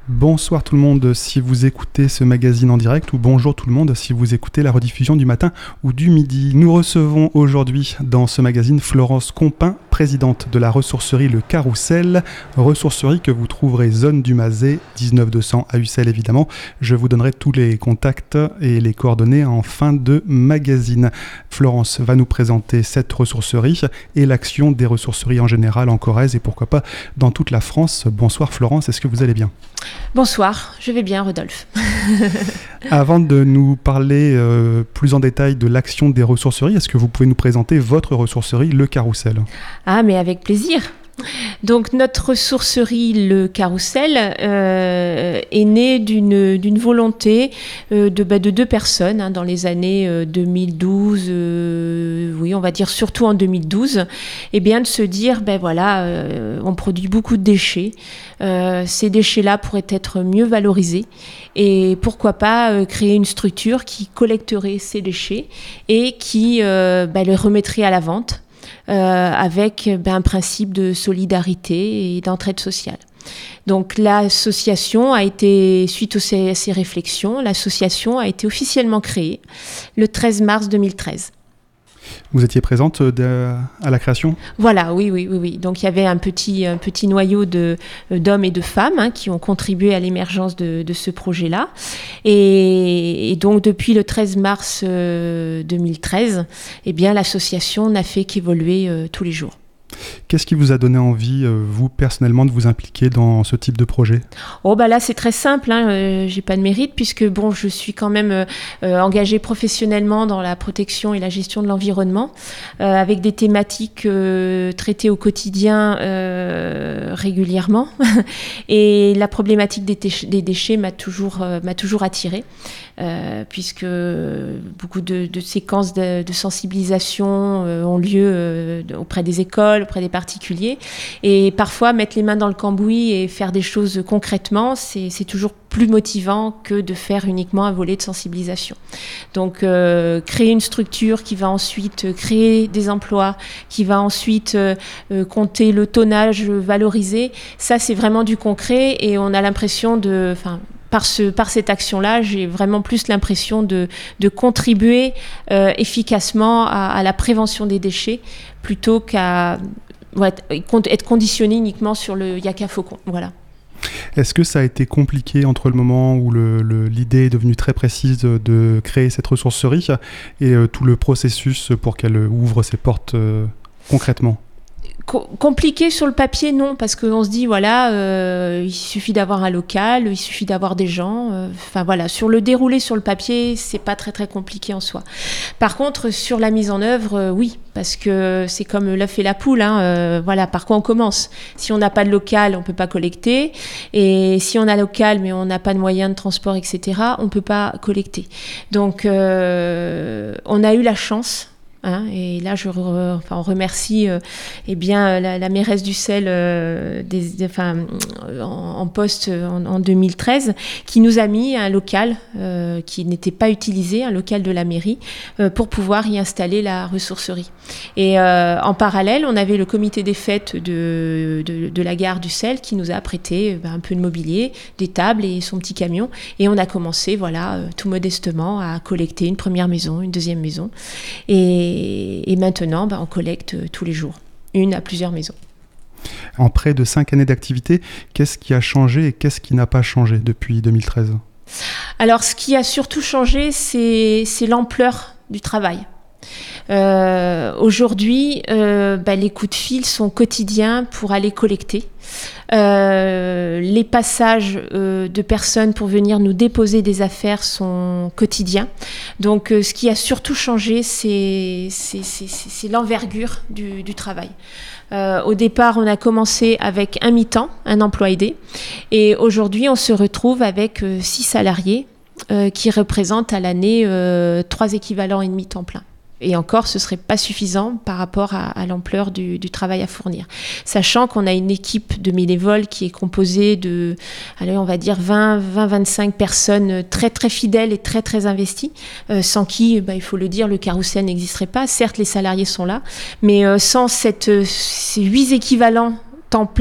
Bonsoir tout le monde si vous écoutez ce magazine en direct ou bonjour tout le monde si vous écoutez la rediffusion du matin ou du midi. Nous recevons aujourd'hui dans ce magazine Florence Compin, présidente de la ressourcerie Le Carrousel, ressourcerie que vous trouverez zone du Mazet, 19200 à Ussel évidemment. Je vous donnerai tous les contacts et les coordonnées en fin de magazine. Florence va nous présenter cette ressourcerie et l'action des ressourceries en général en Corrèze et pourquoi pas dans toute la France. Bonsoir Florence, est-ce que vous allez bien ? Bonsoir, je vais bien Rodolphe. Avant de nous parler plus en détail de l'action des ressourceries, est-ce que vous pouvez nous présenter votre ressourcerie Le Carrousel ? Ah mais avec plaisir. Donc notre ressourcerie Le Carrousel est née d'une volonté de deux personnes dans les années 2012, oui on va dire surtout en 2012, et bien de se dire on produit beaucoup de déchets, ces déchets-là pourraient être mieux valorisés et pourquoi pas créer une structure qui collecterait ces déchets et qui les remettrait à la vente. Avec un principe de solidarité et d'entraide sociale. Donc l'association a été, suite à ces réflexions, l'association a été officiellement créée le 13 mars 2013. Vous étiez présente à la création ? Voilà, oui. Donc il y avait un petit noyau d'hommes et de femmes qui ont contribué à l'émergence de ce projet-là. Et donc depuis le 13 mars 2013, l'association n'a fait qu'évoluer tous les jours. Qu'est-ce qui vous a donné envie, vous personnellement, de vous impliquer dans ce type de projet ? Là c'est très simple, j'ai pas de mérite puisque je suis quand même engagée professionnellement dans la protection et la gestion de l'environnement avec des thématiques traitées au quotidien régulièrement et la problématique des déchets m'a toujours attirée. Puisque beaucoup de séquences de sensibilisation ont lieu auprès des écoles, auprès des particuliers. Et parfois, mettre les mains dans le cambouis et faire des choses concrètement, c'est toujours plus motivant que de faire uniquement un volet de sensibilisation. Donc, créer une structure qui va ensuite créer des emplois, qui va ensuite compter le tonnage valorisé, ça, c'est vraiment du concret et on a l'impression par cette action-là, j'ai vraiment plus l'impression de contribuer efficacement à la prévention des déchets plutôt qu'à être conditionné uniquement sur le Yaka Faucon. Voilà. Est-ce que ça a été compliqué entre le moment où l'idée est devenue très précise de créer cette ressourcerie et tout le processus pour qu'elle ouvre ses portes concrètement ? Compliqué sur le papier, non, parce qu'on se dit, il suffit d'avoir un local, il suffit d'avoir des gens. Sur le déroulé sur le papier, c'est pas très très compliqué en soi. Par contre, sur la mise en œuvre, oui, parce que c'est comme l'œuf et la poule. Par quoi on commence ? Si on n'a pas de local, on peut pas collecter. Et si on a local, mais on n'a pas de moyens de transport, etc., on peut pas collecter. Donc, on a eu la chance. Et là, on remercie la mairesse d'Ussel en poste en 2013 qui nous a mis un local qui n'était pas utilisé, un local de la mairie, pour pouvoir y installer la ressourcerie. Et en parallèle, on avait le comité des fêtes de la gare d'Ussel qui nous a prêté un peu de mobilier, des tables et son petit camion. Et on a commencé, tout modestement, à collecter une première maison, une deuxième maison. Et maintenant, on collecte tous les jours, une à plusieurs maisons. En près de 5 années d'activité, qu'est-ce qui a changé et qu'est-ce qui n'a pas changé depuis 2013 ? Alors, ce qui a surtout changé, c'est l'ampleur du travail. Aujourd'hui, les coups de fil sont quotidiens pour aller collecter. Les passages de personnes pour venir nous déposer des affaires sont quotidiens. Donc, ce qui a surtout changé, c'est l'envergure du travail. Au départ, on a commencé avec un mi-temps, un emploi aidé. Et aujourd'hui, on se retrouve avec 6 salariés qui représentent à l'année 3 équivalents et demi temps plein. Et encore, ce ne serait pas suffisant par rapport à l'ampleur du travail à fournir. Sachant qu'on a une équipe de bénévoles qui est composée de, on va dire 20-25 personnes très très fidèles et très très investies, sans qui, il faut le dire, le carrousel n'existerait pas. Certes, les salariés sont là, mais sans ces 8 équivalents temps plein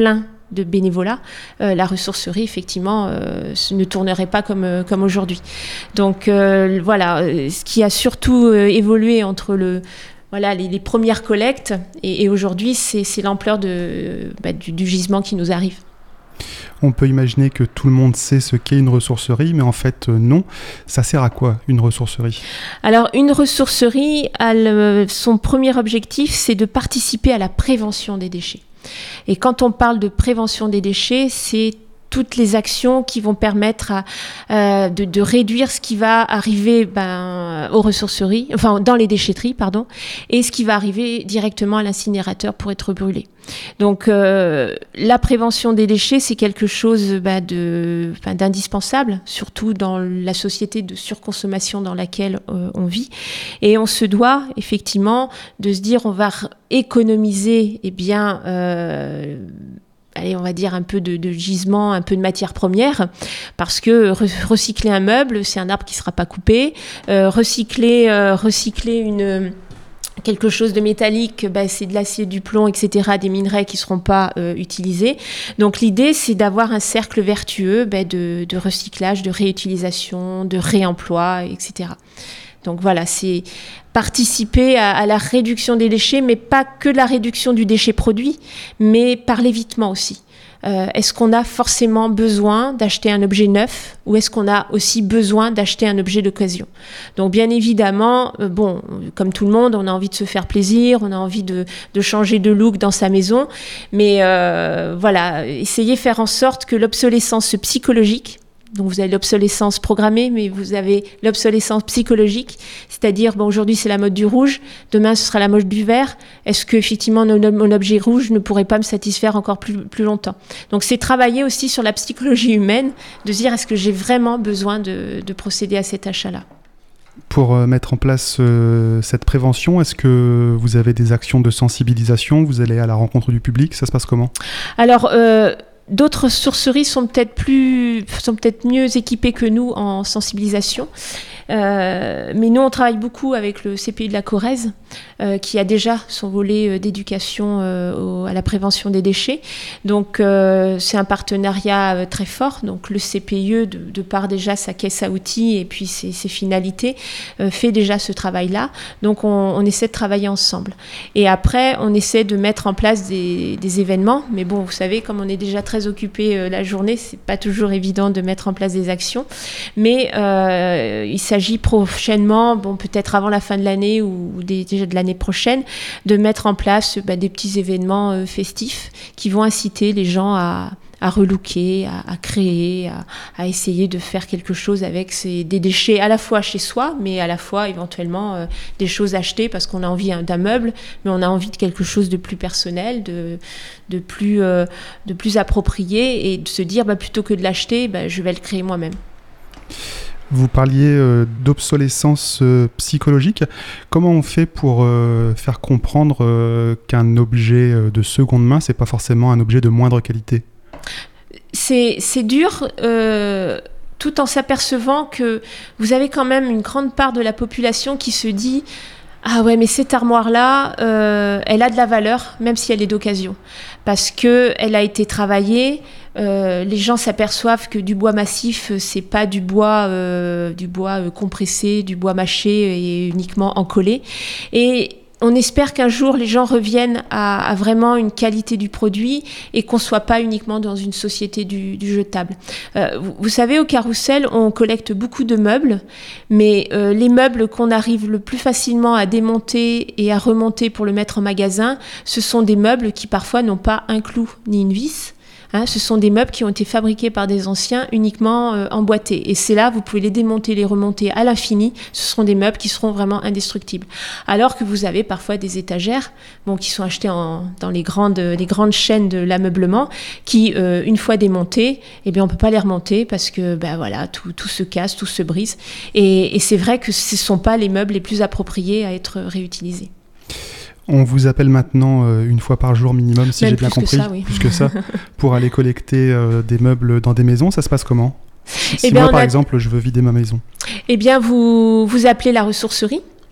de bénévolat, la ressourcerie, effectivement, ne tournerait pas comme aujourd'hui. Donc voilà, ce qui a surtout évolué entre les premières collectes et aujourd'hui, c'est l'ampleur du gisement qui nous arrive. On peut imaginer que tout le monde sait ce qu'est une ressourcerie, mais en fait non. Ça sert à quoi une ressourcerie ? Alors une ressourcerie, son premier objectif, c'est de participer à la prévention des déchets. Et quand on parle de prévention des déchets, c'est toutes les actions qui vont permettre de réduire ce qui va arriver aux ressourceries, enfin dans les déchetteries, et ce qui va arriver directement à l'incinérateur pour être brûlé. Donc la prévention des déchets, c'est quelque chose d'indispensable, surtout dans la société de surconsommation dans laquelle on vit. Et on se doit effectivement de se dire on va économiser on va dire un peu de gisement, un peu de matière première, parce que recycler un meuble, c'est un arbre qui ne sera pas coupé. Recycler quelque chose de métallique, c'est de l'acier, du plomb, etc., des minerais qui ne seront pas utilisés. Donc l'idée, c'est d'avoir un cercle vertueux de recyclage, de réutilisation, de réemploi, etc. Donc voilà, c'est participer à la réduction des déchets, mais pas que la réduction du déchet produit, mais par l'évitement aussi. Est-ce qu'on a forcément besoin d'acheter un objet neuf ou est-ce qu'on a aussi besoin d'acheter un objet d'occasion ? Donc bien évidemment, comme tout le monde, on a envie de se faire plaisir, on a envie de changer de look dans sa maison, mais essayez de faire en sorte que l'obsolescence psychologique, donc vous avez l'obsolescence programmée, mais vous avez l'obsolescence psychologique, c'est-à-dire aujourd'hui c'est la mode du rouge, demain ce sera la mode du vert. Est-ce que effectivement mon objet rouge ne pourrait pas me satisfaire encore plus longtemps ? Donc c'est travailler aussi sur la psychologie humaine, de se dire est-ce que j'ai vraiment besoin de procéder à cet achat-là ? Pour mettre en place cette prévention, est-ce que vous avez des actions de sensibilisation ? Vous allez à la rencontre du public ? Ça se passe comment ? Alors d'autres sourceries sont peut-être mieux équipées que nous en sensibilisation. Mais nous, on travaille beaucoup avec le CPI de la Corrèze, qui a déjà son volet d'éducation à la prévention des déchets. Donc, c'est un partenariat très fort. Donc, le CPIE, de par déjà sa caisse à outils et puis ses finalités, fait déjà ce travail-là. Donc, on essaie de travailler ensemble. Et après, on essaie de mettre en place des événements. Mais bon, vous savez, comme on est déjà très occupé la journée, c'est pas toujours évident de mettre en place des actions. Mais il s'agit prochainement, peut-être avant la fin de l'année ou déjà de l'année prochaine, de mettre en place des petits événements festifs qui vont inciter les gens à relooker, à créer, à essayer de faire quelque chose avec des déchets à la fois chez soi, mais à la fois éventuellement des choses achetées parce qu'on a envie d'un meuble, mais on a envie de quelque chose de plus personnel, de plus approprié, et de se dire plutôt que de l'acheter, je vais le créer moi-même. Vous parliez d'obsolescence psychologique. Comment on fait pour faire comprendre qu'un objet de seconde main, c'est pas forcément un objet de moindre qualité ? C'est dur, tout en s'apercevant que vous avez quand même une grande part de la population qui se dit « Ah ouais, mais cette armoire-là, elle a de la valeur, même si elle est d'occasion. Parce qu'elle a été travaillée. » Les gens s'aperçoivent que du bois massif, c'est pas du bois compressé, du bois mâché et uniquement encollé. Et on espère qu'un jour, les gens reviennent à vraiment une qualité du produit et qu'on ne soit pas uniquement dans une société du jetable. Vous savez, au Carrousel, on collecte beaucoup de meubles, mais les meubles qu'on arrive le plus facilement à démonter et à remonter pour le mettre en magasin, ce sont des meubles qui parfois n'ont pas un clou ni une vis. Ce sont des meubles qui ont été fabriqués par des anciens uniquement emboîtés. Et c'est là, vous pouvez les démonter, les remonter à l'infini. Ce seront des meubles qui seront vraiment indestructibles. Alors que vous avez parfois des étagères qui sont achetées dans les grandes chaînes de l'ameublement qui, une fois démontées, on ne peut pas les remonter parce que tout se casse, tout se brise. Et c'est vrai que ce ne sont pas les meubles les plus appropriés à être réutilisés. On vous appelle maintenant une fois par jour minimum, si j'ai bien compris, plus que ça, pour aller collecter des meubles dans des maisons. Ça se passe comment ? Si moi, par exemple, je veux vider ma maison. Vous appelez la ressourcerie.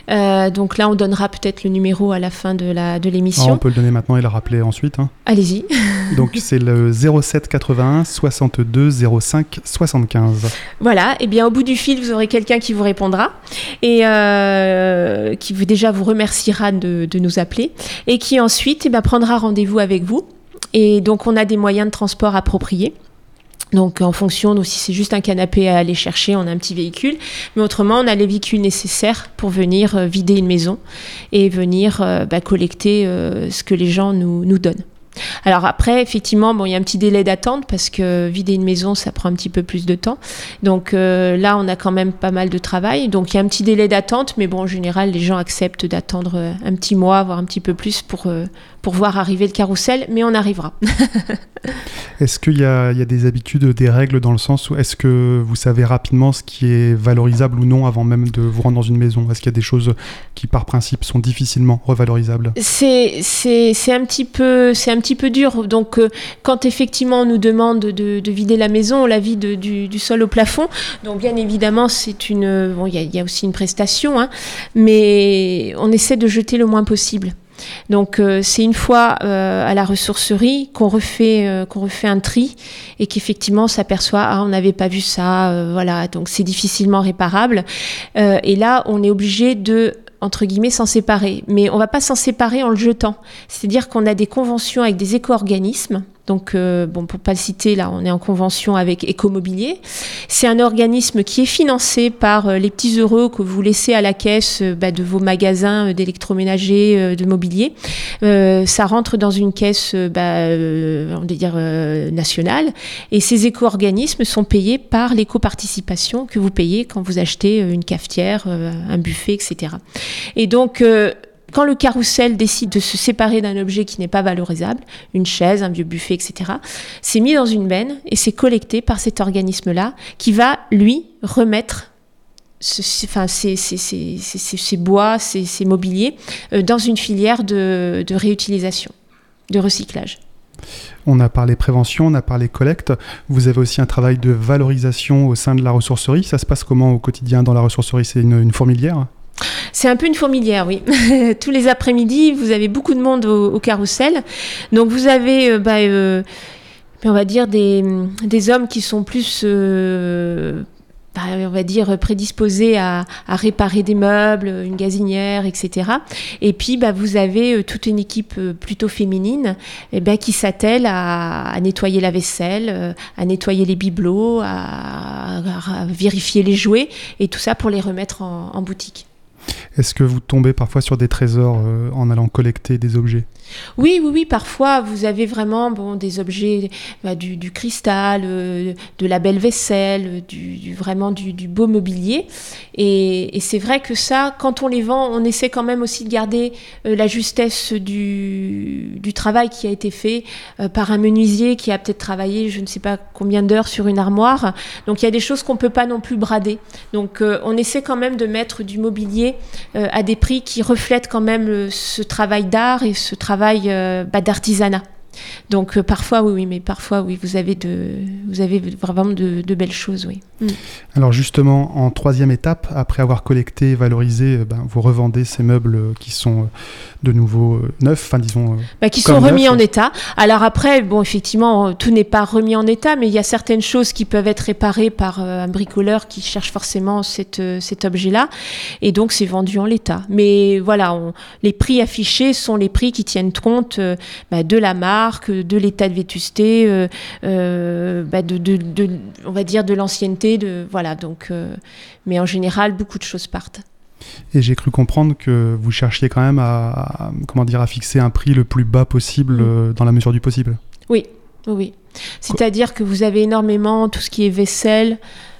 Donc là, on donnera peut-être le numéro à la fin de l'émission. On peut le donner maintenant et le rappeler ensuite. Allez-y. Donc c'est le 07 81 62 05 75. Voilà, et bien au bout du fil, vous aurez quelqu'un qui vous répondra et qui déjà vous remerciera de nous appeler et qui ensuite prendra rendez-vous avec vous. Et donc on a des moyens de transport appropriés. Donc en fonction, donc, si c'est juste un canapé à aller chercher, on a un petit véhicule. Mais autrement, on a les véhicules nécessaires pour venir vider une maison et venir collecter ce que les gens nous donnent. Alors après, effectivement, il y a un petit délai d'attente parce que vider une maison, ça prend un petit peu plus de temps. Donc là, on a quand même pas mal de travail. Donc il y a un petit délai d'attente, mais en général, les gens acceptent d'attendre un petit mois, voire un petit peu plus pour voir arriver le carrousel, mais on arrivera. Est-ce qu'il y a des habitudes, des règles dans le sens où est-ce que vous savez rapidement ce qui est valorisable ou non avant même de vous rendre dans une maison ? Est-ce qu'il y a des choses qui par principe sont difficilement revalorisables ? C'est un petit peu dur. Donc quand effectivement on nous demande de vider la maison, on la vide du sol au plafond. Donc bien évidemment il y a aussi une prestation, mais on essaie de jeter le moins possible. Donc c'est une fois à la ressourcerie qu'on refait un tri et qu'effectivement on s'aperçoit on n'avait pas vu ça, voilà, donc c'est difficilement réparable et là on est obligé de entre guillemets s'en séparer, mais on va pas s'en séparer en le jetant, c'est-à-dire qu'on a des conventions avec des éco-organismes. Donc, pour pas le citer, là, on est en convention avec Écomobilier. C'est un organisme qui est financé par les petits heureux que vous laissez à la caisse de vos magasins d'électroménager, de mobilier. Ça rentre dans une caisse, nationale. Et ces éco-organismes sont payés par l'éco-participation que vous payez quand vous achetez une cafetière, un buffet, etc. Et donc, quand le carrousel décide de se séparer d'un objet qui n'est pas valorisable, une chaise, un vieux buffet, etc., c'est mis dans une benne et c'est collecté par cet organisme-là qui va, lui, remettre ces bois, ces mobiliers dans une filière de réutilisation, de recyclage. On a parlé prévention, on a parlé collecte. Vous avez aussi un travail de valorisation au sein de la ressourcerie. Ça se passe comment au quotidien dans la ressourcerie ? C'est une fourmilière ? C'est un peu une fourmilière, oui. Tous les après-midi, vous avez beaucoup de monde au carrousel. Donc vous avez, on va dire, des hommes qui sont plus, on va dire, prédisposés à réparer des meubles, une gazinière, etc. Et puis, vous avez toute une équipe plutôt féminine qui s'attelle à nettoyer la vaisselle, à nettoyer les bibelots, à vérifier les jouets, et tout ça pour les remettre en boutique. Est-ce que vous tombez parfois sur des trésors en allant collecter des objets ? Oui, parfois vous avez vraiment des objets, du cristal, de la belle vaisselle, vraiment du beau mobilier. Et c'est vrai que ça, quand on les vend, on essaie quand même aussi de garder la justesse du travail qui a été fait par un menuisier qui a peut-être travaillé je ne sais pas combien d'heures sur une armoire. Donc il y a des choses qu'on ne peut pas non plus brader. Donc on essaie quand même de mettre du mobilier à des prix qui reflètent quand même ce travail d'art et ce travail d'artisanat. Donc parfois oui, vous avez vraiment de belles choses, oui. Alors justement, en troisième étape, après avoir collecté et valorisé, vous revendez ces meubles qui sont de nouveau neufs, qui sont remis en état. Alors après, effectivement, tout n'est pas remis en état, mais il y a certaines choses qui peuvent être réparées par un bricoleur qui cherche forcément cet objet-là, et donc c'est vendu en l'état. Mais voilà, les prix affichés sont les prix qui tiennent compte de la marque, de l'état de vétusté, on va dire de l'ancienneté, mais en général, beaucoup de choses partent. Et j'ai cru comprendre que vous cherchiez quand même à fixer un prix le plus bas possible dans la mesure du possible. Oui. C'est-à-dire que vous avez énormément tout ce qui est vaisselle.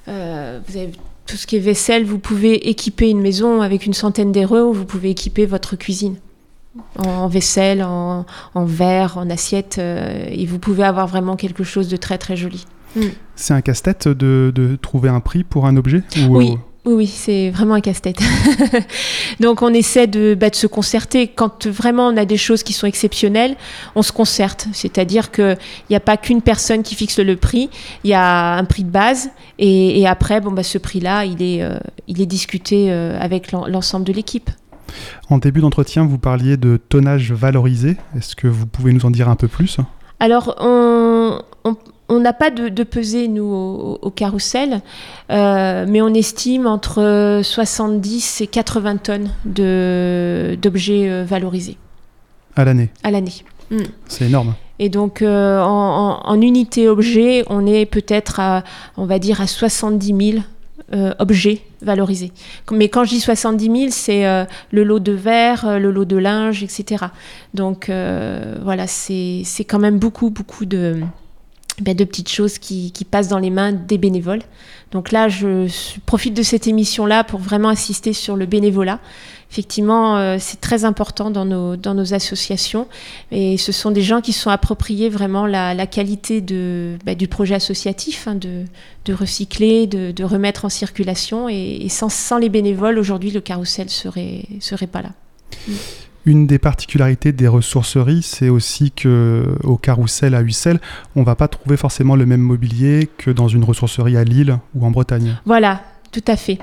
Tout ce qui est vaisselle, vous pouvez équiper une maison avec 100 d'euros, vous pouvez équiper votre cuisine en vaisselle, en verre, en assiette, et vous pouvez avoir vraiment quelque chose de très très joli. C'est un casse-tête de trouver un prix pour un objet ? Oui, c'est vraiment un casse-tête. Donc on essaie de se concerter. Quand vraiment on a des choses qui sont exceptionnelles, on se concerte. C'est-à-dire qu'il n'y a pas qu'une personne qui fixe le prix, il y a un prix de base et après ce prix-là, il est discuté avec l'ensemble de l'équipe. En début d'entretien, vous parliez de tonnage valorisé. Est-ce que vous pouvez nous en dire un peu plus ? Alors, on n'a pas de pesée, nous, au carrousel, mais on estime entre 70 et 80 tonnes d'objets valorisés. À l'année ? À l'année. C'est énorme. Et donc, en unité objet, on est peut-être à 70 000 objets valorisés. Mais quand je dis 70 000, c'est le lot de verre, le lot de linge, etc. Donc, c'est quand même beaucoup de petites choses qui passent dans les mains des bénévoles. Donc là, je profite de cette émission-là pour vraiment insister sur le bénévolat. Effectivement, c'est très important dans nos associations et ce sont des gens qui sont appropriés vraiment la qualité du projet associatif, de recycler, de remettre en circulation et sans les bénévoles, aujourd'hui, le carrousel serait pas là. Une des particularités des ressourceries, c'est aussi qu'au carrousel à Ussel, on ne va pas trouver forcément le même mobilier que dans une ressourcerie à Lille ou en Bretagne. Voilà, tout à fait.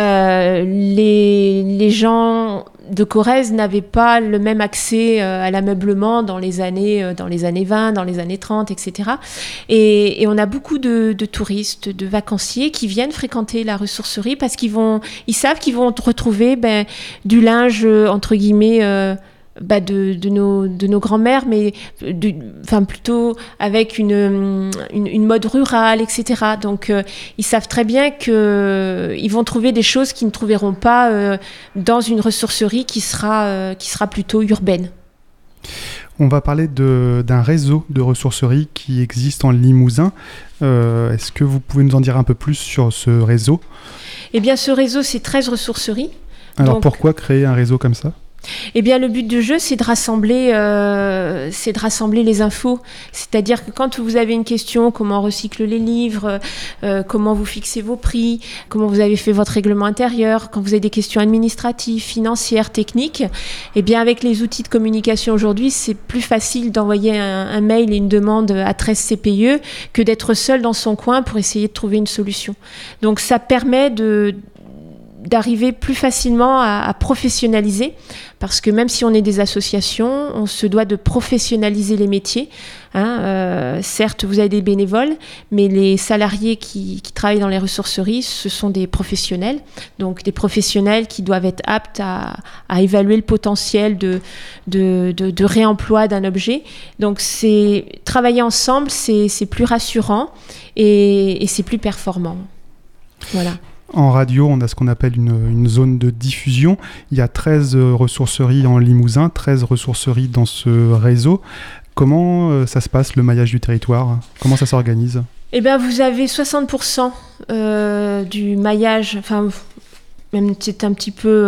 Les gens de Corrèze n'avaient pas le même accès à l'ameublement dans les années 20, dans les années 30, etc. Et on a beaucoup de touristes, de vacanciers qui viennent fréquenter la ressourcerie parce qu'ils savent qu'ils vont retrouver du linge, entre guillemets, de nos grands-mères, mais plutôt avec une mode rurale, etc. Donc, ils savent très bien qu'ils vont trouver des choses qu'ils ne trouveront pas dans une ressourcerie qui sera plutôt urbaine. On va parler d'un réseau de ressourceries qui existe en Limousin. Est-ce que vous pouvez nous en dire un peu plus sur ce réseau ? Eh bien, ce réseau, c'est 13 ressourceries. Alors, donc, pourquoi créer un réseau comme ça ? Eh bien, le but du jeu, c'est de rassembler les infos. C'est-à-dire que quand vous avez une question, comment on recycle les livres, comment vous fixez vos prix, comment vous avez fait votre règlement intérieur, quand vous avez des questions administratives, financières, techniques, eh bien, avec les outils de communication aujourd'hui, c'est plus facile d'envoyer un mail et une demande à 13 CPIE que d'être seul dans son coin pour essayer de trouver une solution. Donc, ça permet d'arriver plus facilement à professionnaliser, parce que même si on est des associations, on se doit de professionnaliser les métiers. Certes, vous avez des bénévoles, mais les salariés qui travaillent dans les ressourceries, ce sont des professionnels, donc des professionnels qui doivent être aptes à évaluer le potentiel de réemploi d'un objet. Donc, travailler ensemble, c'est plus rassurant et c'est plus performant. Voilà. En radio, on a ce qu'on appelle une zone de diffusion. Il y a 13 ressourceries en Limousin, 13 ressourceries dans ce réseau. Comment ça se passe, le maillage du territoire ? Comment ça s'organise ? Eh bien, vous avez 60% du maillage, même c'est un petit peu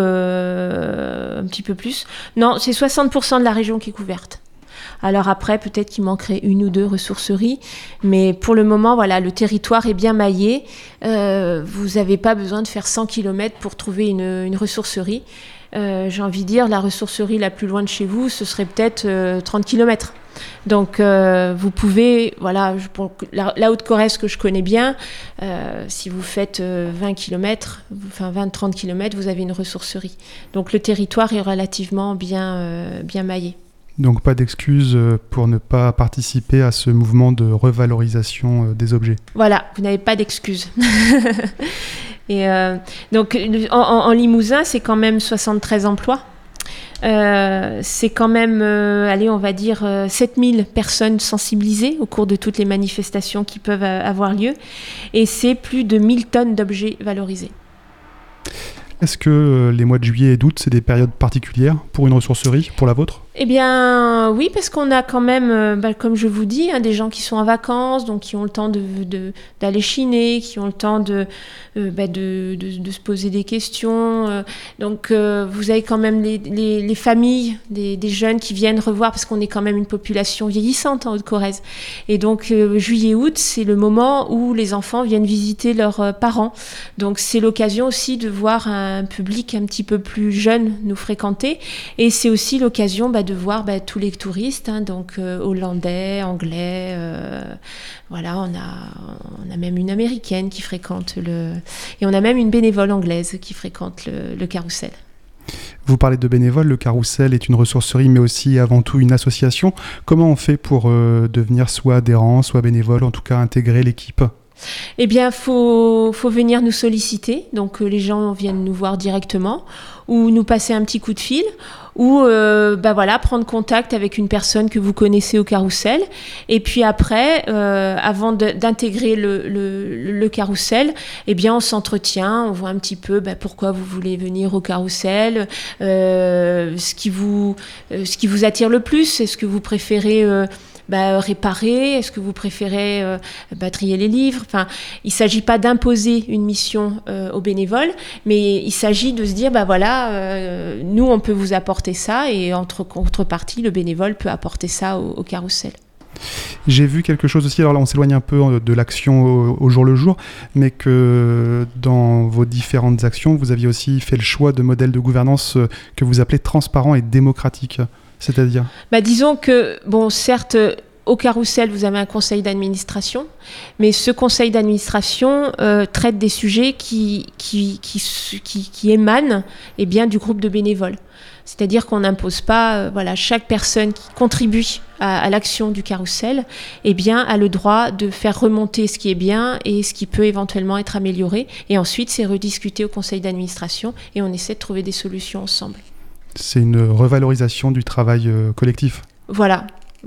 plus. Non, c'est 60% de la région qui est couverte. Alors après, peut-être qu'il manquerait une ou deux ressourceries, mais pour le moment, voilà, le territoire est bien maillé. Vous n'avez pas besoin de faire 100 km pour trouver une ressourcerie. J'ai envie de dire, la ressourcerie la plus loin de chez vous, ce serait peut-être 30 km. Donc, vous pouvez, voilà, la Haute-Corrèze que je connais bien, si vous faites 20 km, 20-30 km, vous avez une ressourcerie. Donc, le territoire est relativement bien maillé. Donc pas d'excuse pour ne pas participer à ce mouvement de revalorisation des objets. Voilà, vous n'avez pas d'excuse. Et donc en Limousin, c'est quand même 73 emplois. C'est quand même, on va dire 7000 personnes sensibilisées au cours de toutes les manifestations qui peuvent avoir lieu. Et c'est plus de 1000 tonnes d'objets valorisés. Est-ce que les mois de juillet et d'août, c'est des périodes particulières pour une ressourcerie, pour la vôtre ? Eh bien, oui, parce qu'on a quand même, comme je vous dis, des gens qui sont en vacances, donc qui ont le temps d'aller chiner, qui ont le temps de se poser des questions. Donc, vous avez quand même les familles des jeunes qui viennent revoir, parce qu'on est quand même une population vieillissante en Haute-Corrèze. Et donc, juillet-août, c'est le moment où les enfants viennent visiter leurs parents. Donc, c'est l'occasion aussi de voir un public un petit peu plus jeune nous fréquenter. Et c'est aussi l'occasion de voir tous les touristes, donc hollandais, anglais, voilà, on a même une américaine qui fréquente et on a même une bénévole anglaise qui fréquente le carrousel. Vous parlez de bénévoles, le carrousel est une ressourcerie mais aussi avant tout une association. Comment on fait pour devenir soit adhérent, soit bénévole, en tout cas intégrer l'équipe ? Eh bien, faut venir nous solliciter, donc les gens viennent nous voir directement, ou nous passer un petit coup de fil, ou prendre contact avec une personne que vous connaissez au carrousel. Et puis après, avant d'intégrer le carrousel, eh bien, on s'entretient, on voit un petit peu pourquoi vous voulez venir au carrousel, ce qui vous attire le plus, est-ce que vous préférez réparer, est-ce que vous préférez trier les livres. Enfin, il ne s'agit pas d'imposer une mission aux bénévoles, mais il s'agit de se dire, nous, on peut vous apporter ça, et en contrepartie, le bénévole peut apporter ça au carrousel. J'ai vu quelque chose aussi, alors là on s'éloigne un peu de l'action au jour le jour, mais que dans vos différentes actions, vous aviez aussi fait le choix de modèles de gouvernance que vous appelez transparents et démocratiques. C'est-à-dire ? Disons que, certes, au carrousel, vous avez un conseil d'administration, mais ce conseil d'administration traite des sujets qui émanent du groupe de bénévoles. C'est-à-dire qu'on n'impose pas, chaque personne qui contribue à l'action du carrousel, a le droit de faire remonter ce qui est bien et ce qui peut éventuellement être amélioré. Et ensuite, c'est rediscuté au conseil d'administration et on essaie de trouver des solutions ensemble. C'est une revalorisation du travail collectif. Voilà.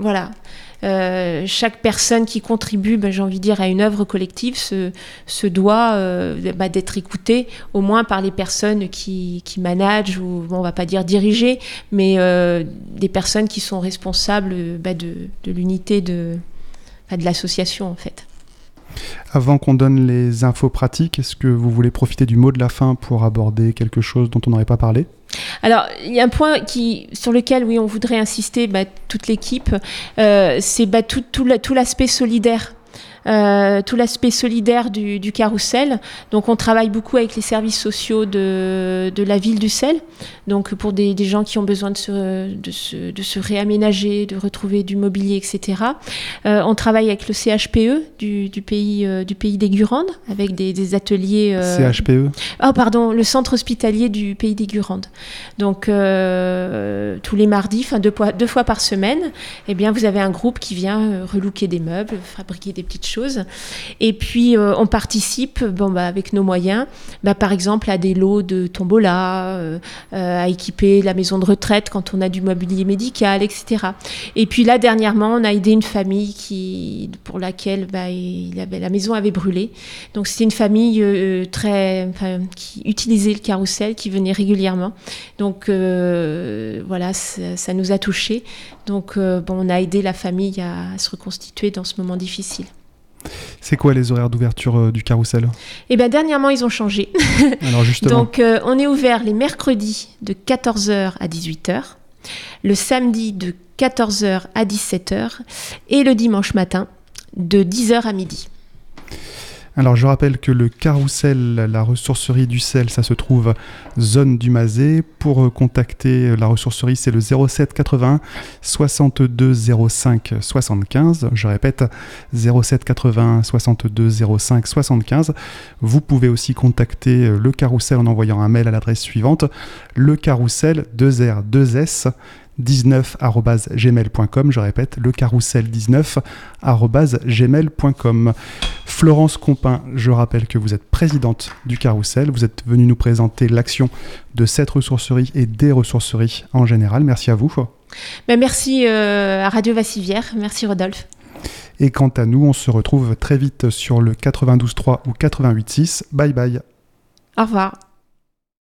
Chaque personne qui contribue, j'ai envie de dire, à une œuvre collective se doit d'être écoutée, au moins par les personnes qui managent, ou on va pas dire diriger, mais des personnes qui sont responsables de l'unité de l'association, en fait. Avant qu'on donne les infos pratiques, est-ce que vous voulez profiter du mot de la fin pour aborder quelque chose dont on n'aurait pas parlé ? Alors, il y a un point sur lequel, oui, on voudrait insister, toute l'équipe, c'est tout l'aspect solidaire. Tout l'aspect solidaire du carrousel. Donc on travaille beaucoup avec les services sociaux de la ville d'Ussel, donc pour des gens qui ont besoin de se réaménager, de retrouver du mobilier, etc. On travaille avec le CHPE du pays des Gurandes, avec des ateliers... CHPE le centre hospitalier du pays des Gurandes. Donc tous les mardis, deux fois par semaine, vous avez un groupe qui vient relooker des meubles, fabriquer des petites choses. Et puis on participe avec nos moyens, par exemple à des lots de tombola, à équiper la maison de retraite quand on a du mobilier médical, etc. Et puis là dernièrement on a aidé une famille pour laquelle la maison avait brûlé. Donc c'était une famille qui utilisait le carrousel, qui venait régulièrement. Donc ça nous a touchés. Donc on a aidé la famille à se reconstituer dans ce moment difficile. C'est quoi les horaires d'ouverture du carrousel ? Dernièrement, ils ont changé. Alors justement. Donc, on est ouvert les mercredis de 14h à 18h, le samedi de 14h à 17h et le dimanche matin de 10h à midi. Alors je rappelle que le carrousel, la ressourcerie d'Ussel, ça se trouve zone du Mazet. Pour contacter la ressourcerie, c'est le 07 81 62 05 75. Je répète, 07 81 62 05 75. Vous pouvez aussi contacter le carrousel en envoyant un mail à l'adresse suivante, lecarrousel 2R2S 19@gmail.com. Je répète, lecarrousel19@gmail.com. Florence Compin, je rappelle que vous êtes présidente du carrousel. Vous êtes venue nous présenter l'action de cette ressourcerie et des ressourceries en général. Merci à vous. Merci à Radio Vassivière. Merci Rodolphe. Et quant à nous, on se retrouve très vite sur le 92.3 ou 88.6. Bye bye. Au revoir.